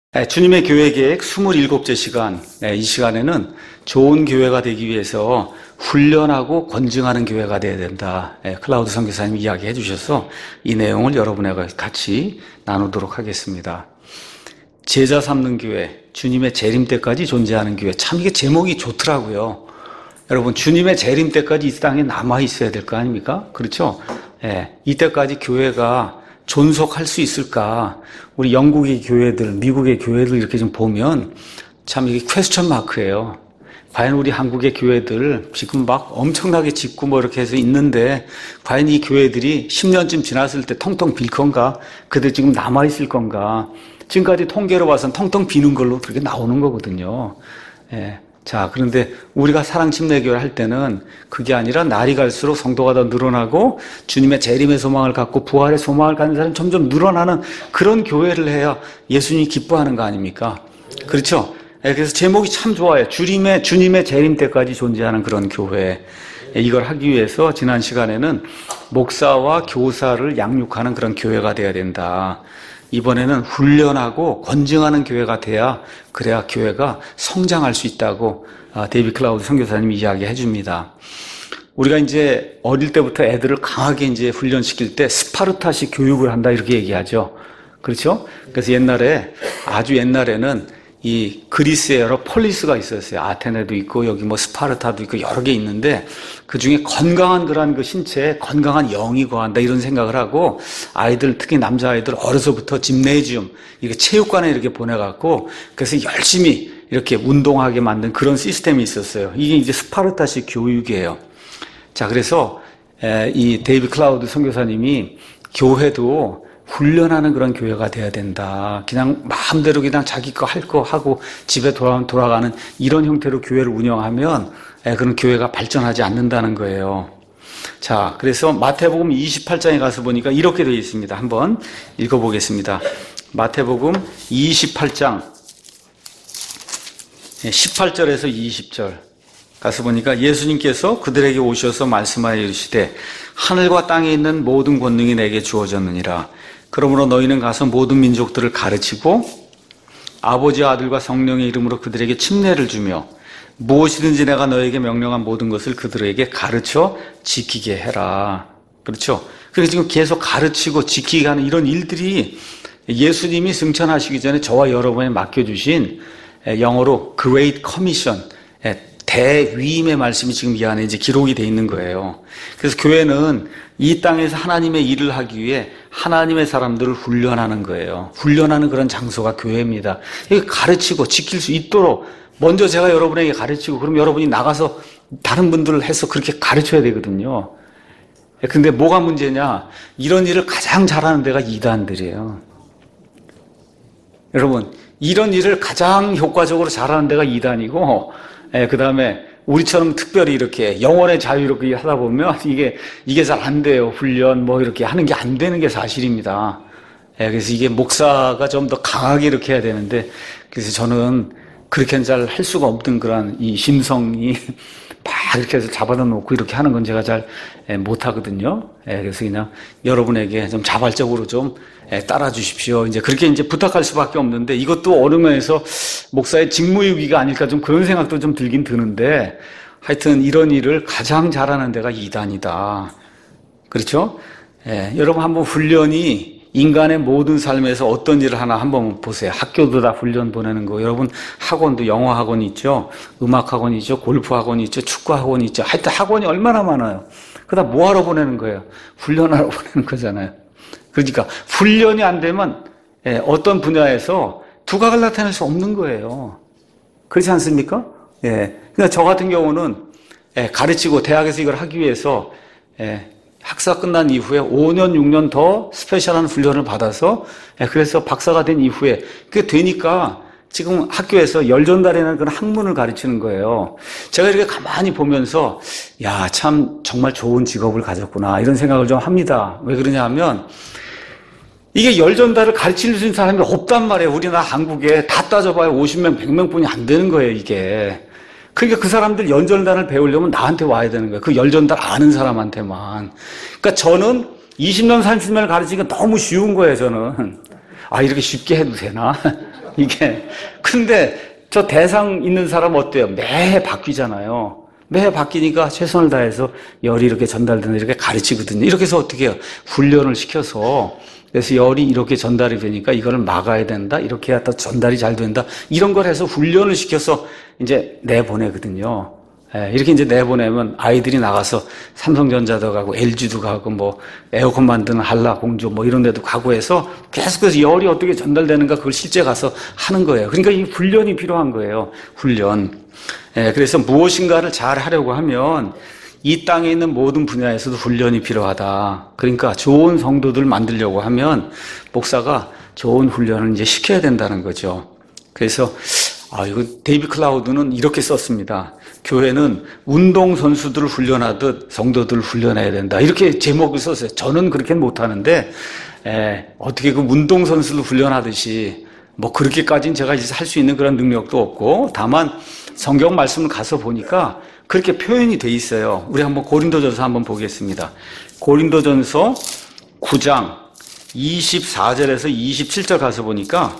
주님의 교회 계획 27째 시간, 이 시간에는 좋은 교회가 되기 위해서 훈련하고 권증하는 교회가 되어야 된다. 클라우드 선교사님이 이야기해 주셔서 이 내용을 여러분과 같이 나누도록 하겠습니다. 제자 삼는 교회, 주님의 재림 때까지 존재하는 교회. 참 이게 제목이 좋더라고요. 여러분, 주님의 재림 때까지 이 땅에 남아 있어야 될 거 아닙니까? 그렇죠? 이때까지 교회가 존속할 수 있을까? 우리 영국의 교회들, 미국의 교회들 이렇게 좀 보면 참 이게 퀘스천 마크예요. 과연 우리 한국의 교회들 지금 막 엄청나게 짓고 뭐 이렇게 해서 있는데 과연 이 교회들이 10년쯤 지났을 때 텅텅 빌 건가? 그들 지금 남아 있을 건가? 지금까지 통계로 봐서는 텅텅 비는 걸로 그렇게 나오는 거거든요. 자, 그런데 우리가 사랑침례교회 할 때는 그게 아니라 날이 갈수록 성도가 더 늘어나고 주님의 재림의 소망을 갖고 부활의 소망을 갖는 사람이 점점 늘어나는 그런 교회를 해야 예수님이 기뻐하는 거 아닙니까? 그렇죠? 그래서 제목이 참 좋아요. 주님의 재림 때까지 존재하는 그런 교회. 이걸 하기 위해서 지난 시간에는 목사와 교사를 양육하는 그런 교회가 돼야 된다. 이번에는 훈련하고 권증하는 교회가 돼야 그래야 교회가 성장할 수 있다고 데이비 클라우드 선교사님이 이야기해 줍니다. 우리가 이제 어릴 때부터 애들을 강하게 이제 훈련시킬 때 스파르타식 교육을 한다 이렇게 얘기하죠. 그렇죠? 그래서 아주 옛날에는 이 그리스에 여러 폴리스가 있었어요. 아테네도 있고 여기 뭐 스파르타도 있고 여러 개 있는데 그 중에 건강한 그런 그 신체에 건강한 영이 거한다 이런 생각을 하고 아이들 특히 남자아이들 어려서부터 짐네지움 이렇게 체육관에 이렇게 보내갖고 그래서 열심히 이렇게 운동하게 만든 그런 시스템이 있었어요. 이게 이제 스파르타식 교육이에요. 자, 그래서 이 데이비 클라우드 선교사님이 교회도 훈련하는 그런 교회가 돼야 된다. 그냥 마음대로 그냥 자기 거 할 거 하고 집에 돌아가는 이런 형태로 교회를 운영하면 그런 교회가 발전하지 않는다는 거예요. 자, 그래서 마태복음 28장에 가서 보니까 이렇게 되어 있습니다. 한번 읽어보겠습니다. 마태복음 28장 18절에서 20절 가서 보니까 예수님께서 그들에게 오셔서 말씀하여 이르시되 하늘과 땅에 있는 모든 권능이 내게 주어졌느니라. 그러므로 너희는 가서 모든 민족들을 가르치고 아버지와 아들과 성령의 이름으로 그들에게 침례를 주며 무엇이든지 내가 너에게 명령한 모든 것을 그들에게 가르쳐 지키게 해라. 그렇죠? 그래서 지금 계속 가르치고 지키게 하는 이런 일들이 예수님이 승천하시기 전에 저와 여러분에 맡겨주신 영어로 Great Commission, 대위임의 말씀이 지금 이 안에 이제 기록이 돼 있는 거예요. 그래서 교회는 이 땅에서 하나님의 일을 하기 위해 하나님의 사람들을 훈련하는 거예요. 훈련하는 그런 장소가 교회입니다. 이게 가르치고 지킬 수 있도록 먼저 제가 여러분에게 가르치고 그럼 여러분이 나가서 다른 분들을 해서 그렇게 가르쳐야 되거든요. 근데 뭐가 문제냐? 이런 일을 가장 잘하는 데가 이단들이에요. 여러분, 이런 일을 가장 효과적으로 잘하는 데가 이단이고 그 다음에 우리처럼 특별히 이렇게 영혼의 자유롭게 하다 보면 이게 잘 안 돼요. 훈련 뭐 이렇게 하는 게 안 되는 게 사실입니다. 그래서 이게 목사가 좀 더 강하게 이렇게 해야 되는데 그래서 저는 그렇게는 잘 할 수가 없던 그런 이 심성이 막 이렇게 해서 잡아다 놓고 이렇게 하는 건 제가 잘 못하거든요. 그래서 그냥 여러분에게 좀 자발적으로 좀 따라 주십시오. 이제 그렇게 이제 부탁할 수밖에 없는데 이것도 어느 면에서 목사의 직무유기가 아닐까 좀 그런 생각도 좀 들긴 드는데 하여튼 이런 일을 가장 잘하는 데가 이단이다. 그렇죠? 여러분 한번 훈련이 인간의 모든 삶에서 어떤 일을 하나 한번 보세요. 학교도 다 훈련 보내는 거. 여러분 학원도 영어 학원 있죠. 음악 학원 있죠. 골프 학원 있죠. 축구 학원 있죠. 하여튼 학원이 얼마나 많아요. 그다 뭐하러 보내는 거예요? 훈련하러 보내는 거잖아요. 그러니까 훈련이 안 되면 어떤 분야에서 두각을 나타낼 수 없는 거예요. 그렇지 않습니까? 그러니까 저 같은 경우는 가르치고 대학에서 이걸 하기 위해서 학사 끝난 이후에 5년, 6년 더 스페셜한 훈련을 받아서 그래서 박사가 된 이후에 그게 되니까 지금 학교에서 열전달이라는 그런 학문을 가르치는 거예요. 제가 이렇게 가만히 보면서 야, 참 정말 좋은 직업을 가졌구나 이런 생각을 좀 합니다. 왜 그러냐 하면 이게 열전달을 가르칠 수 있는 사람이 없단 말이에요. 우리나라 한국에 다 따져봐야 50명, 100명뿐이 안 되는 거예요, 이게. 그러니까 그 사람들 열전달을 배우려면 나한테 와야 되는 거예요. 그 열전달 아는 사람한테만. 그러니까 저는 20년, 30년을 가르치니까 너무 쉬운 거예요, 저는. 아, 이렇게 쉽게 해도 되나? 이게. 근데 저 대상 있는 사람 어때요? 매해 바뀌잖아요. 매해 바뀌니까 최선을 다해서 열이 이렇게 전달되는 이렇게 가르치거든요. 이렇게 해서 어떻게 해요? 훈련을 시켜서 그래서 열이 이렇게 전달이 되니까 이거를 막아야 된다. 이렇게 해야 더 전달이 잘 된다. 이런 걸 해서 훈련을 시켜서 이제 내보내거든요. 예, 이렇게 이제 내보내면 아이들이 나가서 삼성전자도 가고 LG도 가고 뭐 에어컨 만드는 한라공조 뭐 이런 데도 가고 해서 계속해서 열이 어떻게 전달되는가 그걸 실제 가서 하는 거예요. 그러니까 이 훈련이 필요한 거예요. 훈련. 예, 그래서 무엇인가를 잘 하려고 하면 이 땅에 있는 모든 분야에서도 훈련이 필요하다. 그러니까 좋은 성도들 만들려고 하면 목사가 좋은 훈련을 이제 시켜야 된다는 거죠. 그래서 이거 데이비 클라우드는 이렇게 썼습니다. 교회는 운동선수들을 훈련하듯 성도들을 훈련해야 된다. 이렇게 제목을 썼어요. 저는 그렇게는 못하는데, 어떻게 그 운동선수를 훈련하듯이, 뭐 그렇게까지는 제가 이제 할 수 있는 그런 능력도 없고, 다만 성경 말씀을 가서 보니까 그렇게 표현이 돼 있어요. 우리 한번 고린도전서 한번 보겠습니다. 고린도전서 9장 24절에서 27절 가서 보니까,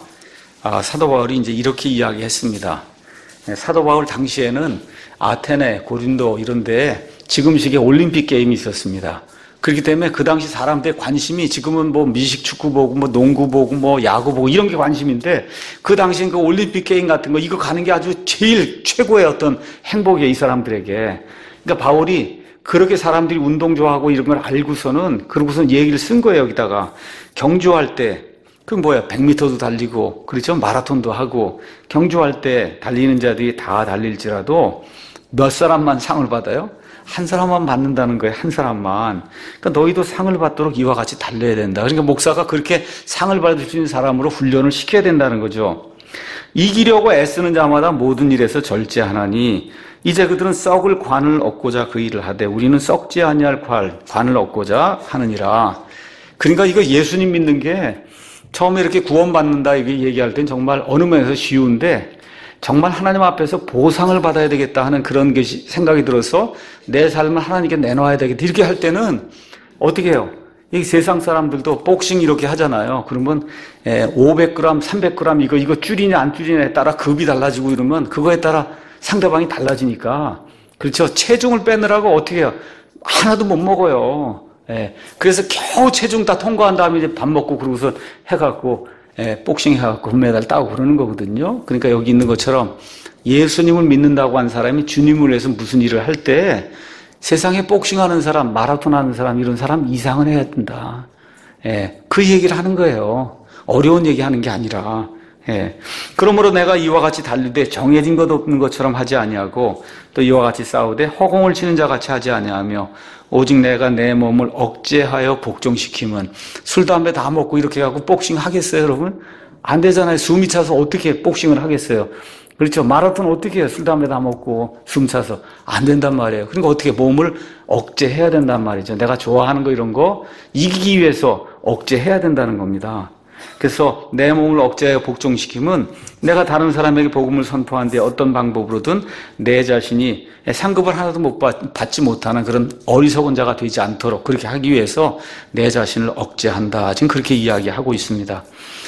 사도 바울이 이제 이렇게 이야기했습니다. 사도 바울 당시에는 아테네, 고린도 이런 데 지금식의 올림픽 게임이 있었습니다. 그렇기 때문에 그 당시 사람들의 관심이 지금은 뭐 미식 축구 보고 뭐 농구 보고 뭐 야구 보고 이런 게 관심인데 그 당시엔 그 올림픽 게임 같은 거 이거 가는 게 아주 제일 최고의 어떤 행복이에요, 이 사람들에게. 그러니까 바울이 그렇게 사람들이 운동 좋아하고 이런 걸 알고서는 그러고선 얘기를 쓴 거예요, 여기다가. 경주할 때 그 뭐야 100m도 달리고 그렇죠, 마라톤도 하고 경주할 때 달리는 자들이 다 달릴지라도 몇 사람만 상을 받아요? 한 사람만 받는다는 거예요. 한 사람만. 그러니까 너희도 상을 받도록 이와 같이 달려야 된다. 그러니까 목사가 그렇게 상을 받을 수 있는 사람으로 훈련을 시켜야 된다는 거죠. 이기려고 애쓰는 자마다 모든 일에서 절제하나니 이제 그들은 썩을 관을 얻고자 그 일을 하되 우리는 썩지 아니할 관을 얻고자 하느니라. 그러니까 이거 예수님 믿는 게 처음에 이렇게 구원받는다 이게 얘기할 땐 정말 어느 면에서 쉬운데 정말 하나님 앞에서 보상을 받아야 되겠다 하는 그런 것이 생각이 들어서 내 삶을 하나님께 내놓아야 되겠다 이렇게 할 때는 어떻게 해요? 이 세상 사람들도 복싱 이렇게 하잖아요. 그러면 500g, 300g 이거 줄이냐 안 줄이냐에 따라 급이 달라지고 이러면 그거에 따라 상대방이 달라지니까 그렇죠. 체중을 빼느라고 어떻게 해요? 하나도 못 먹어요. 그래서 겨우 체중 다 통과한 다음에 이제 밥 먹고 그러고서 해갖고 복싱 해갖고 금메달 따고 그러는 거거든요. 그러니까 여기 있는 것처럼 예수님을 믿는다고 한 사람이 주님을 위해서 무슨 일을 할 때 세상에 복싱하는 사람, 마라톤 하는 사람 이런 사람 이상은 해야 된다. 그 얘기를 하는 거예요. 어려운 얘기 하는 게 아니라. 그러므로 내가 이와 같이 달리되 정해진 것 없는 것처럼 하지 아니하고 또 이와 같이 싸우되 허공을 치는 자 같이 하지 아니하며 오직 내가 내 몸을 억제하여 복종시키면 술, 담배 다 먹고 이렇게 하고 복싱 하겠어요, 여러분? 안 되잖아요. 숨이 차서 어떻게 복싱을 하겠어요? 그렇죠. 마라톤 어떻게 해요? 술, 담배 다 먹고 숨 차서. 안 된단 말이에요. 그러니까 어떻게 몸을 억제해야 된단 말이죠. 내가 좋아하는 거 이런 거 이기기 위해서 억제해야 된다는 겁니다. 그래서 내 몸을 억제하여 복종시키면 내가 다른 사람에게 복음을 선포하는데 어떤 방법으로든 내 자신이 상급을 하나도 못 받지 못하는 그런 어리석은 자가 되지 않도록 그렇게 하기 위해서 내 자신을 억제한다. 지금 그렇게 이야기하고 있습니다.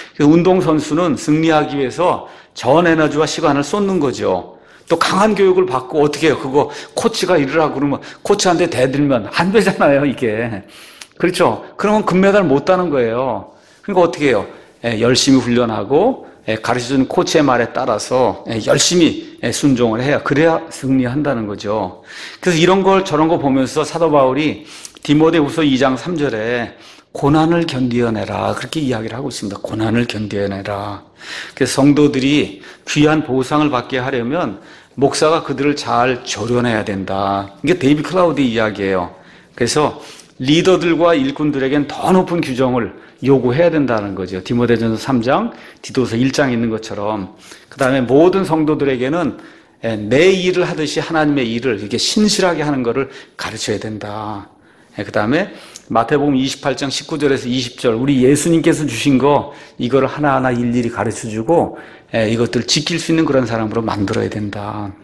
운동선수는 승리하기 위해서 전 에너지와 시간을 쏟는 거죠. 또 강한 교육을 받고 어떻게 해요? 그거 코치가 이러라고 그러면 코치한테 대들면 안 되잖아요, 이게. 그렇죠? 그러면 금메달 못 따는 거예요. 그러니까 어떻게 해요? 열심히 훈련하고 가르쳐주는 코치의 말에 따라서 열심히 순종을 해야 그래야 승리한다는 거죠. 그래서 이런 걸 저런 거 보면서 사도 바울이 디모데후서 2장 3절에 고난을 견디어내라 그렇게 이야기를 하고 있습니다. 고난을 견디어내라. 그래서 성도들이 귀한 보상을 받게 하려면 목사가 그들을 잘 조련해야 된다. 이게 데이비 클라우드의 이야기예요. 그래서 리더들과 일꾼들에겐 더 높은 규정을 요구해야 된다는 거죠. 디모데전서 3장, 디도서 1장에 있는 것처럼. 그 다음에 모든 성도들에게는 내 일을 하듯이 하나님의 일을 이렇게 신실하게 하는 것을 가르쳐야 된다. 그 다음에 마태복음 28장 19절에서 20절 우리 예수님께서 주신 거 이거를 하나하나 일일이 가르쳐주고 이것들을 지킬 수 있는 그런 사람으로 만들어야 된다.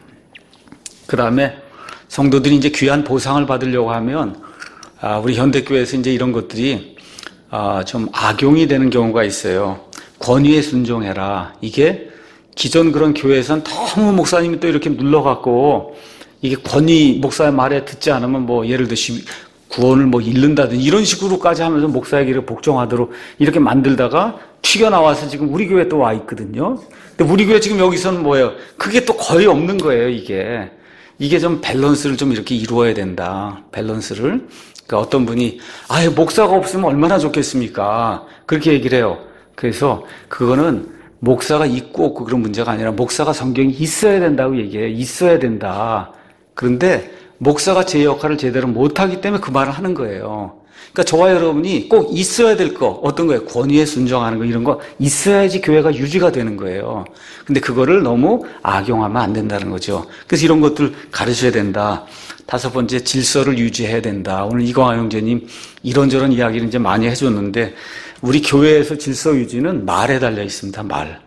그 다음에 성도들이 이제 귀한 보상을 받으려고 하면 우리 현대교회에서 이제 이런 것들이 좀 악용이 되는 경우가 있어요. 권위에 순종해라. 이게 기존 그런 교회에선 너무 목사님이 또 이렇게 눌러갖고 이게 권위 목사의 말에 듣지 않으면 뭐 예를 들어 구원을 뭐 잃는다든지 이런 식으로까지 하면서 목사에게 복종하도록 이렇게 만들다가 튀겨나와서 지금 우리 교회에 또 와 있거든요. 근데 우리 교회 지금 여기서는 뭐예요? 그게 또 거의 없는 거예요, 이게. 이게 좀 밸런스를 좀 이렇게 이루어야 된다. 밸런스를. 그러니까 어떤 분이 아예 목사가 없으면 얼마나 좋겠습니까? 그렇게 얘기를 해요. 그래서 그거는 목사가 있고 없고 그런 문제가 아니라 목사가 성경이 있어야 된다고 얘기해요. 있어야 된다. 그런데 목사가 제 역할을 제대로 못하기 때문에 그 말을 하는 거예요. 그러니까 저와 여러분이 꼭 있어야 될 거, 어떤 거예요? 권위에 순종하는 거, 이런 거 있어야지 교회가 유지가 되는 거예요. 근데 그거를 너무 악용하면 안 된다는 거죠. 그래서 이런 것들 가르쳐야 된다. 5번째, 질서를 유지해야 된다. 오늘 이광화 형제님 이런저런 이야기를 이제 많이 해줬는데, 우리 교회에서 질서 유지는 말에 달려 있습니다.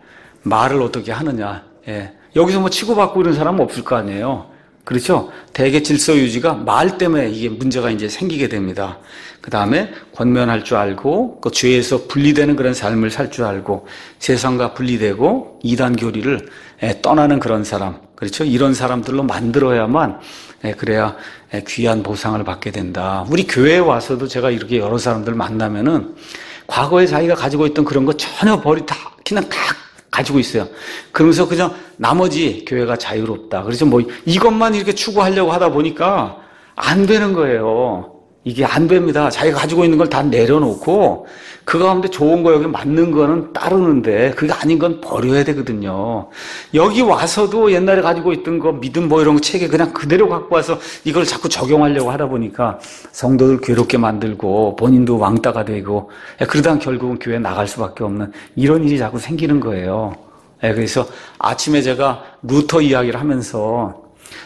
말을 어떻게 하느냐. 예. 여기서 뭐 치고받고 이런 사람은 없을 거 아니에요. 그렇죠? 대개 질서 유지가 말 때문에 이게 문제가 이제 생기게 됩니다. 그 다음에 권면할 줄 알고, 그 죄에서 분리되는 그런 삶을 살 줄 알고, 세상과 분리되고, 이단 교리를 떠나는 그런 사람. 그렇죠? 이런 사람들로 만들어야만, 그래야 귀한 보상을 받게 된다. 우리 교회에 와서도 제가 이렇게 여러 사람들 만나면은, 과거에 자기가 가지고 있던 그런 거 전혀 그냥 다 가지고 있어요. 그러면서 그냥 나머지 교회가 자유롭다. 그래서 뭐 이것만 이렇게 추구하려고 하다 보니까 안 되는 거예요. 이게 안 됩니다. 자기가 가지고 있는 걸 다 내려놓고 그 가운데 좋은 거 여기 맞는 거는 따르는데 그게 아닌 건 버려야 되거든요. 여기 와서도 옛날에 가지고 있던 거 믿음 뭐 이런 거 체계 그냥 그대로 갖고 와서 이걸 자꾸 적용하려고 하다 보니까 성도들 괴롭게 만들고 본인도 왕따가 되고 그러다 결국은 교회 나갈 수밖에 없는 이런 일이 자꾸 생기는 거예요. 그래서 아침에 제가 루터 이야기를 하면서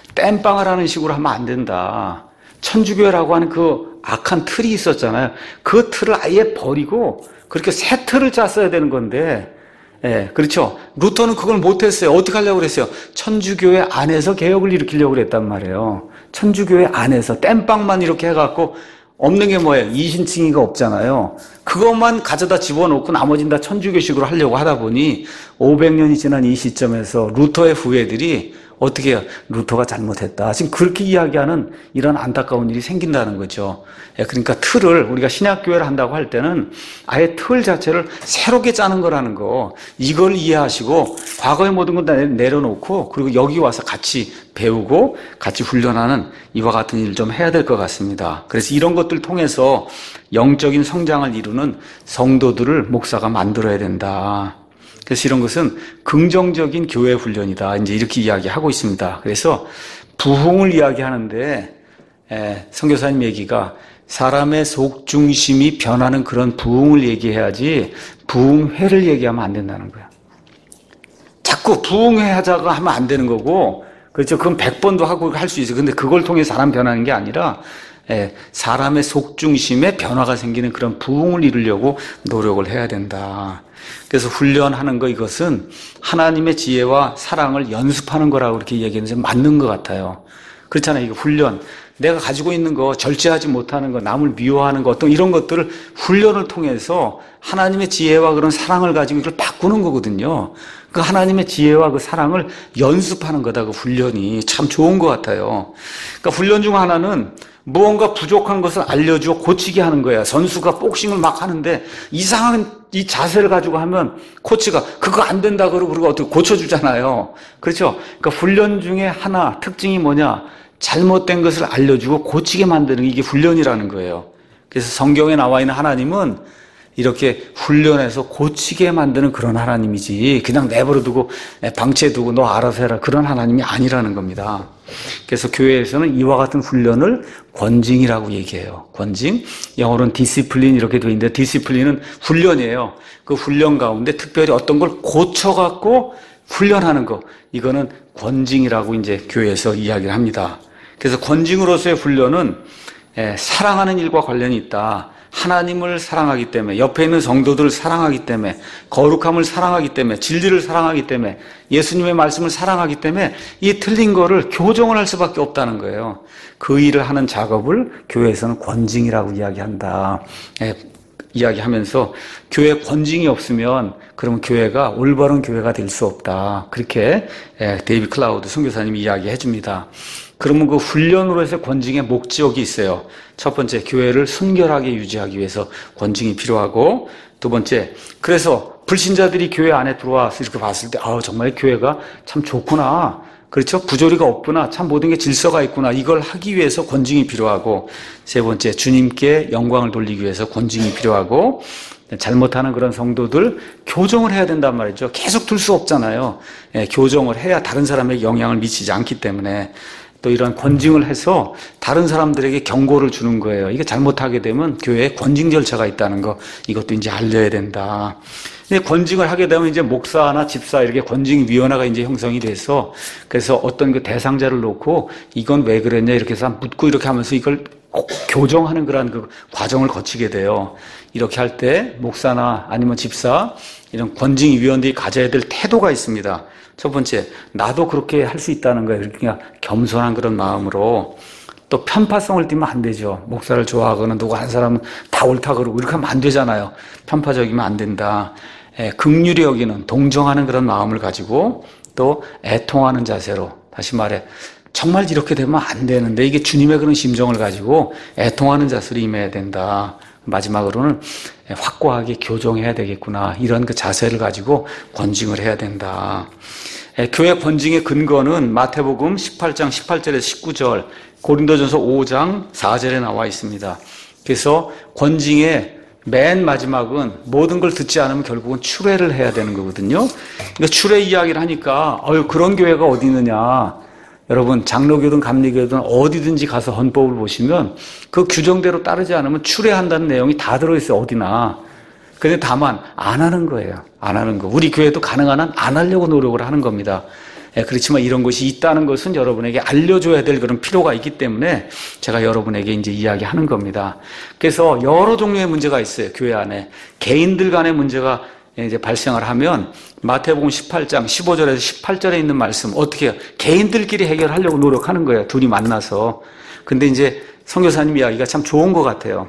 땜빵을 하는 식으로 하면 안 된다. 천주교회라고 하는 그 악한 틀이 있었잖아요. 그 틀을 아예 버리고 그렇게 새 틀을 짰어야 되는 건데, 그렇죠. 루터는 그걸 못했어요. 어떻게 하려고 그랬어요? 천주교회 안에서 개혁을 일으키려고 그랬단 말이에요. 천주교회 안에서 땜빵만 이렇게 해갖고 없는 게 뭐예요? 이신칭의가 없잖아요. 그것만 가져다 집어넣고 나머지는 다 천주교식으로 하려고 하다 보니 500년이 지난 이 시점에서 루터의 후예들이 어떻게 해요? 루터가 잘못했다. 지금 그렇게 이야기하는 이런 안타까운 일이 생긴다는 거죠. 그러니까 틀을 우리가 신약교회를 한다고 할 때는 아예 틀 자체를 새롭게 짜는 거라는 거. 이걸 이해하시고 과거의 모든 걸 다 내려놓고 그리고 여기 와서 같이 배우고 같이 훈련하는 이와 같은 일을 좀 해야 될 것 같습니다. 그래서 이런 것들 통해서 영적인 성장을 이루는 성도들을 목사가 만들어야 된다. 그래서 이런 것은 긍정적인 교회 훈련이다. 이제 이렇게 이야기하고 있습니다. 그래서 부흥을 이야기하는데, 선교사님 얘기가 사람의 속 중심이 변하는 그런 부흥을 얘기해야지 부흥회를 얘기하면 안 된다는 거야. 자꾸 부흥회 하자가 하면 안 되는 거고, 그렇죠. 그건 100번도 하고 할 수 있어요. 근데 그걸 통해 사람 변하는 게 아니라, 사람의 속 중심에 변화가 생기는 그런 부흥을 이루려고 노력을 해야 된다. 그래서 훈련하는 거 이것은 하나님의 지혜와 사랑을 연습하는 거라고 이렇게 얘기하는 게 맞는 것 같아요. 그렇잖아요. 이거 훈련. 내가 가지고 있는 거, 절제하지 못하는 거, 남을 미워하는 거, 어떤 이런 것들을 훈련을 통해서 하나님의 지혜와 그런 사랑을 가지고 이걸 바꾸는 거거든요. 그 하나님의 지혜와 그 사랑을 연습하는 거다. 그 훈련이 참 좋은 것 같아요. 그러니까 훈련 중 하나는 무언가 부족한 것을 알려주어 고치게 하는 거야. 선수가 복싱을 막 하는데 이상한 이 자세를 가지고 하면 코치가 그거 안 된다 그러고 어떻게 고쳐주잖아요. 그렇죠? 그러니까 훈련 중에 하나 특징이 뭐냐? 잘못된 것을 알려주고 고치게 만드는 게 이게 훈련이라는 거예요. 그래서 성경에 나와 있는 하나님은 이렇게 훈련해서 고치게 만드는 그런 하나님이지 그냥 내버려두고 방치해두고 너 알아서 해라 그런 하나님이 아니라는 겁니다. 그래서 교회에서는 이와 같은 훈련을 권징이라고 얘기해요. 권징, 영어로는 디시플린 이렇게 되어 있는데 디시플린은 훈련이에요. 그 훈련 가운데 특별히 어떤 걸 고쳐갖고 훈련하는 거 이거는 권징이라고 이제 교회에서 이야기를 합니다. 그래서 권징으로서의 훈련은 사랑하는 일과 관련이 있다. 하나님을 사랑하기 때문에 옆에 있는 성도들을 사랑하기 때문에 거룩함을 사랑하기 때문에 진리를 사랑하기 때문에 예수님의 말씀을 사랑하기 때문에 이 틀린 거를 교정을 할 수밖에 없다는 거예요. 그 일을 하는 작업을 교회에서는 권징이라고 이야기한다. 이야기하면서 교회 권징이 없으면 그러면 교회가 올바른 교회가 될 수 없다. 그렇게 데이비드 클라우드 선교사님이 이야기해 줍니다. 그러면 그 훈련으로 해서 권징의 목적이 있어요. 첫 번째, 교회를 순결하게 유지하기 위해서 권징이 필요하고, 두 번째, 그래서 불신자들이 교회 안에 들어와서 이렇게 봤을 때 정말 교회가 참 좋구나. 그렇죠? 부조리가 없구나. 참 모든 게 질서가 있구나. 이걸 하기 위해서 권징이 필요하고, 세 번째, 주님께 영광을 돌리기 위해서 권징이 필요하고, 잘못하는 그런 성도들 교정을 해야 된단 말이죠. 계속 둘 수 없잖아요. 교정을 해야 다른 사람에게 영향을 미치지 않기 때문에 또 이런 권징을 해서 다른 사람들에게 경고를 주는 거예요. 이게 잘못하게 되면 교회에 권징 절차가 있다는 거, 이것도 이제 알려야 된다. 근데 권징을 하게 되면 이제 목사나 집사 이렇게 권징위원회가 이제 형성이 돼서, 그래서 어떤 그 대상자를 놓고 이건 왜 그랬냐 이렇게 해서 묻고 이렇게 하면서 이걸 꼭 교정하는 그런 그 과정을 거치게 돼요. 이렇게 할 때 목사나 아니면 집사 이런 권징위원들이 가져야 될 태도가 있습니다. 첫 번째, 나도 그렇게 할 수 있다는 거예요. 그러니까 겸손한 그런 마음으로. 또 편파성을 띠면 안 되죠. 목사를 좋아하거나 누구 한 사람은 다 옳다 그러고 이렇게 하면 안 되잖아요. 편파적이면 안 된다. 긍휼히 여기는, 동정하는 그런 마음을 가지고 또 애통하는 자세로, 다시 말해 정말 이렇게 되면 안 되는데 이게 주님의 그런 심정을 가지고 애통하는 자세로 임해야 된다. 마지막으로는 확고하게 교정해야 되겠구나. 이런 그 자세를 가지고 권징을 해야 된다. 교회 권징의 근거는 마태복음 18장 18절에서 19절, 고린도전서 5장 4절에 나와 있습니다. 그래서 권징의 맨 마지막은 모든 걸 듣지 않으면 결국은 추례를 해야 되는 거거든요. 그러니까 추례 이야기를 하니까 그런 교회가 어디 있느냐. 여러분, 장로교든 감리교든 어디든지 가서 헌법을 보시면 그 규정대로 따르지 않으면 추례한다는 내용이 다 들어있어요. 어디나. 근데 다만 안 하는 거예요. 안 하는 거. 우리 교회도 가능한 한 안 하려고 노력을 하는 겁니다. 그렇지만 이런 것이 있다는 것은 여러분에게 알려줘야 될 그런 필요가 있기 때문에 제가 여러분에게 이제 이야기하는 겁니다. 그래서 여러 종류의 문제가 있어요. 교회 안에. 개인들 간의 문제가 이제 발생을 하면 마태복음 18장 15절에서 18절에 있는 말씀 어떻게 해요? 개인들끼리 해결하려고 노력하는 거예요. 둘이 만나서. 근데 이제 선교사님 이야기가 참 좋은 것 같아요.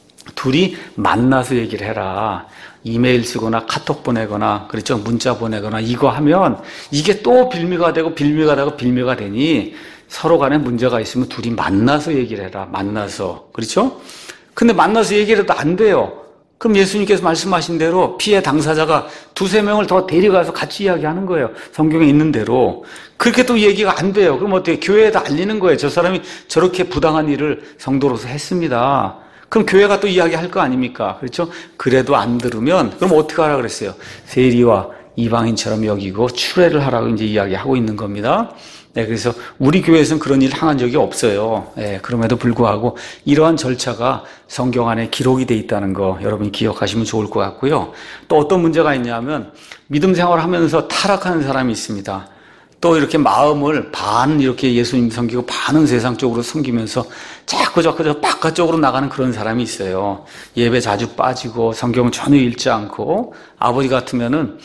둘이 만나서 얘기를 해라. 이메일 쓰거나 카톡 보내거나, 그렇죠? 문자 보내거나 이거 하면 이게 또 빌미가 되고 빌미가 되고 빌미가 되니 서로 간에 문제가 있으면 둘이 만나서 얘기를 해라. 만나서. 그렇죠? 근데 만나서 얘기를 해도 안 돼요. 그럼 예수님께서 말씀하신 대로 피해 당사자가 두세 명을 더 데려가서 같이 이야기하는 거예요. 성경에 있는 대로. 그렇게 또 얘기가 안 돼요. 그럼 어떻게 교회에다 알리는 거예요. 저 사람이 저렇게 부당한 일을 성도로서 했습니다. 그럼 교회가 또 이야기할 거 아닙니까? 그렇죠? 그래도 안 들으면 그럼 어떻게 하라 그랬어요? 세리와 이방인처럼 여기고 추례를 하라고 이제 이야기하고 있는 겁니다. 네, 그래서 우리 교회에서는 그런 일 항한 적이 없어요. 네, 그럼에도 불구하고 이러한 절차가 성경 안에 기록이 돼 있다는 거 여러분이 기억하시면 좋을 것 같고요. 또 어떤 문제가 있냐면 믿음 생활을 하면서 타락하는 사람이 있습니다. 또 이렇게 마음을 반 이렇게 예수님 섬기고 반은 세상 쪽으로 섬기면서 자꾸 저 바깥쪽으로 나가는 그런 사람이 있어요. 예배 자주 빠지고 성경을 전혀 읽지 않고, 아버지 같으면은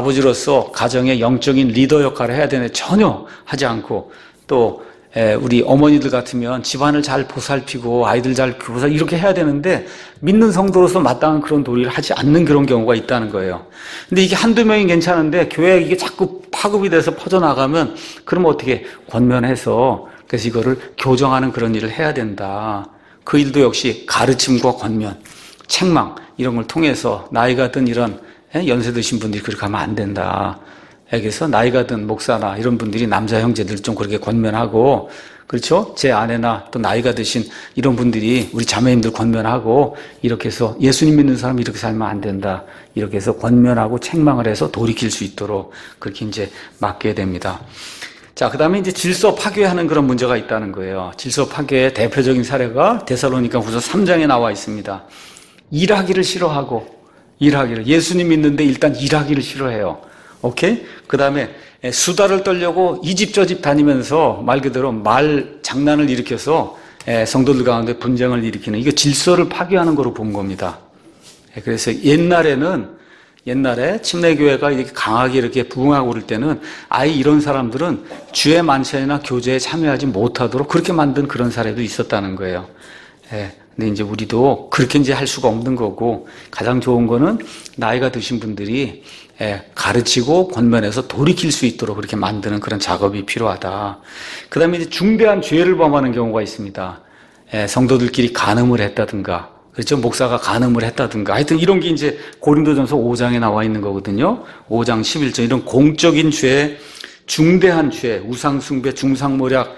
아버지로서 가정의 영적인 리더 역할을 해야 되는데 전혀 하지 않고, 또 우리 어머니들 같으면 집안을 잘 보살피고 아이들 잘 교사 이렇게 해야 되는데 믿는 성도로서 마땅한 그런 도리를 하지 않는 그런 경우가 있다는 거예요. 근데 이게 한두 명이 괜찮은데 교회에 이게 자꾸 파급이 돼서 퍼져나가면 그러면 어떻게 권면해서, 그래서 이거를 교정하는 그런 일을 해야 된다. 그 일도 역시 가르침과 권면, 책망 이런 걸 통해서 나이가 든 이런 연세 드신 분들이 그렇게 하면 안 된다. 그래서 나이가 든 목사나 이런 분들이 남자 형제들 좀 그렇게 권면하고, 그렇죠? 제 아내나 또 나이가 드신 이런 분들이 우리 자매님들 권면하고, 이렇게 해서 예수님 믿는 사람이 이렇게 살면 안 된다. 이렇게 해서 권면하고 책망을 해서 돌이킬 수 있도록 그렇게 이제 맡게 됩니다. 자, 그 다음에 이제 질서 파괴하는 그런 문제가 있다는 거예요. 질서 파괴의 대표적인 사례가 데살로니가 후서 3장에 나와 있습니다. 일하기를 싫어하고, 예수님 믿는데 일단 일하기를 싫어해요. 오케이? 그 다음에 수다를 떨려고 이 집 저 집 다니면서 말 그대로 말 장난을 일으켜서 성도들 가운데 분쟁을 일으키는, 이거 질서를 파괴하는 거로 본 겁니다. 그래서 옛날에 침례교회가 이렇게 강하게 이렇게 부흥하고 그럴 때는 아예 이런 사람들은 주의 만찬이나 교제에 참여하지 못하도록 그렇게 만든 그런 사례도 있었다는 거예요. 근데 이제 우리도 그렇게 이제 할 수가 없는 거고, 가장 좋은 거는 나이가 드신 분들이 가르치고 권면해서 돌이킬 수 있도록 그렇게 만드는 그런 작업이 필요하다. 그 다음에 이제 중대한 죄를 범하는 경우가 있습니다. 성도들끼리 간음을 했다든가, 그렇죠? 목사가 간음을 했다든가, 하여튼 이런 게 이제 고린도전서 5장에 나와 있는 거거든요. 5장 11절, 이런 공적인 죄, 중대한 죄, 우상숭배, 중상모략,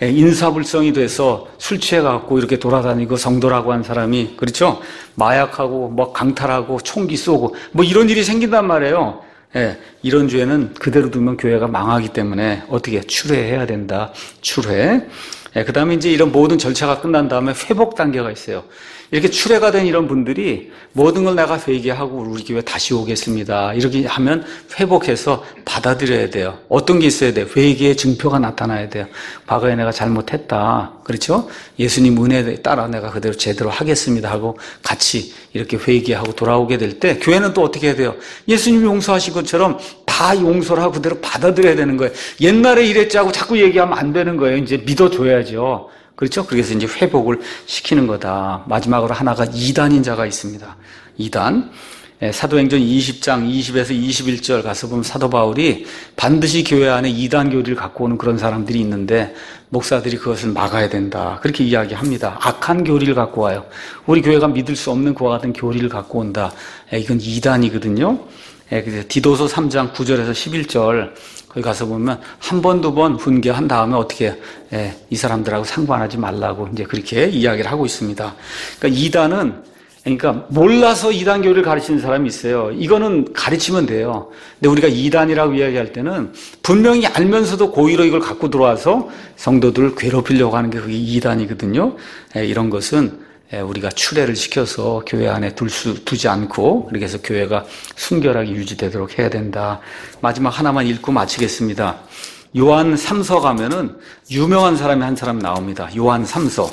인사불성이 돼서 술 취해갖고 이렇게 돌아다니고 성도라고 한 사람이, 그렇죠? 마약하고 뭐 강탈하고 총기 쏘고 뭐 이런 일이 생긴단 말이에요. 이런 죄는 그대로 두면 교회가 망하기 때문에 어떻게 출회해야 된다. 출회. 그 다음에 이제 이런 모든 절차가 끝난 다음에 회복 단계가 있어요. 이렇게 출회가 된 이런 분들이 모든 걸 내가 회개하고 우리 교회 다시 오겠습니다. 이렇게 하면 회복해서 받아들여야 돼요. 어떤 게 있어야 돼요? 회개의 증표가 나타나야 돼요. 과거에 내가 잘못했다. 그렇죠? 예수님 은혜에 따라 내가 그대로 제대로 하겠습니다 하고 같이 이렇게 회개하고 돌아오게 될 때 교회는 또 어떻게 해야 돼요? 예수님이 용서하신 것처럼 다 용서를 하고 그대로 받아들여야 되는 거예요. 옛날에 이랬지 하고 자꾸 얘기하면 안 되는 거예요. 이제 믿어줘야죠. 그렇죠? 그래서 이제 회복을 시키는 거다. 마지막으로 하나가 이단인 자가 있습니다. 이단. 사도행전 20장 20에서 21절 가서 보면 사도 바울이 반드시 교회 안에 이단 교리를 갖고 오는 그런 사람들이 있는데 목사들이 그것을 막아야 된다. 그렇게 이야기합니다. 악한 교리를 갖고 와요. 우리 교회가 믿을 수 없는 그와 같은 교리를 갖고 온다. 이건 이단이거든요. 그래서 디도서 3장 9절에서 11절 거기 가서 보면 한 번, 두 번 훈계한 다음에 어떻게 이 사람들하고 상관하지 말라고 이제 그렇게 이야기를 하고 있습니다. 그러니까 이단은 그러니까 몰라서 이단 교리를 가르치는 사람이 있어요. 이거는 가르치면 돼요. 근데 우리가 이단이라고 이야기할 때는 분명히 알면서도 고의로 이걸 갖고 들어와서 성도들을 괴롭히려고 하는 게 그게 이단이거든요. 이런 것은 우리가 출애를 시켜서 교회 안에 두지 않고 그렇게 해서 교회가 순결하게 유지되도록 해야 된다. 마지막 하나만 읽고 마치겠습니다. 요한 3서 가면은 유명한 사람이 한 사람 나옵니다. 요한 3서.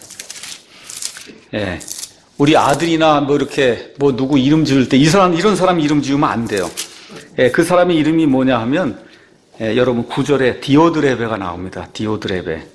우리 아들이나 뭐 이렇게 뭐 누구 이름 지을 때 이런 사람 이름 지으면 안 돼요. 그 사람의 이름이 뭐냐 하면 여러분 9절에 디오드레베가 나옵니다. 디오드레베.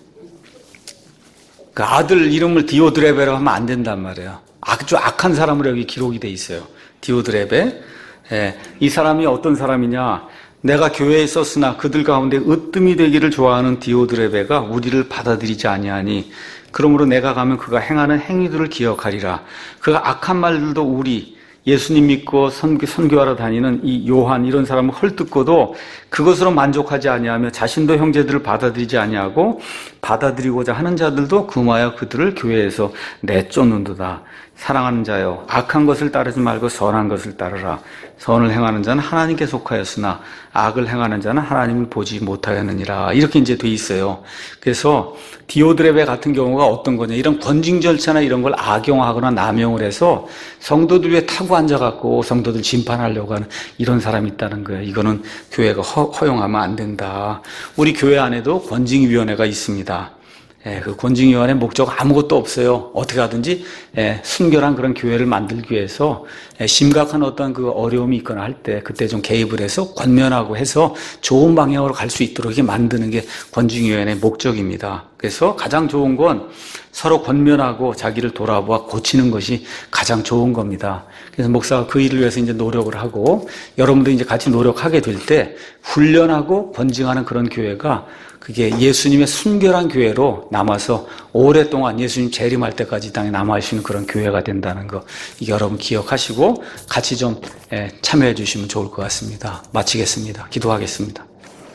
그 아들 이름을 디오드레베라고 하면 안 된단 말이에요. 아주 악한 사람으로 여기 기록이 돼 있어요. 디오드레베. 이 사람이 어떤 사람이냐? 내가 교회에 있었으나 그들 가운데 으뜸이 되기를 좋아하는 디오드레베가 우리를 받아들이지 아니하니 그러므로 내가 가면 그가 행하는 행위들을 기억하리라. 그가 악한 말들도 우리 예수님 믿고 선교하러 다니는 이 요한 이런 사람을 헐뜯고도 그것으로 만족하지 아니하며 자신도 형제들을 받아들이지 아니하고 받아들이고자 하는 자들도 금하여 그들을 교회에서 내쫓는도다. 사랑하는 자여, 악한 것을 따르지 말고 선한 것을 따르라. 선을 행하는 자는 하나님께 속하였으나 악을 행하는 자는 하나님을 보지 못하였느니라. 이렇게 이제 돼 있어요. 그래서 디오드레베 같은 경우가 어떤 거냐? 이런 권징 절차나 이런 걸 악용하거나 남용을 해서 성도들 위에 타고 앉아갖고 성도들 심판하려고 하는 이런 사람이 있다는 거예요. 이거는 교회가 허용하면 안 된다. 우리 교회 안에도 권징위원회가 있습니다. 그 권징위원회 목적 아무것도 없어요. 어떻게 하든지 순결한 그런 교회를 만들기 위해서 심각한 어떤 그 어려움이 있거나 할 때 그때 좀 개입을 해서 권면하고 해서 좋은 방향으로 갈 수 있도록 이렇게 만드는 게 권징위원회의 목적입니다. 그래서 가장 좋은 건 서로 권면하고 자기를 돌아보아 고치는 것이 가장 좋은 겁니다. 그래서 목사가 그 일을 위해서 이제 노력을 하고 여러분도 이제 같이 노력하게 될 때 훈련하고 권징하는 그런 교회가 그게 예수님의 순결한 교회로 남아서 오랫동안 예수님 재림할 때까지 이 땅에 남아있는 그런 교회가 된다는 거, 이게 여러분 기억하시고 같이 좀 참여해 주시면 좋을 것 같습니다. 마치겠습니다. 기도하겠습니다.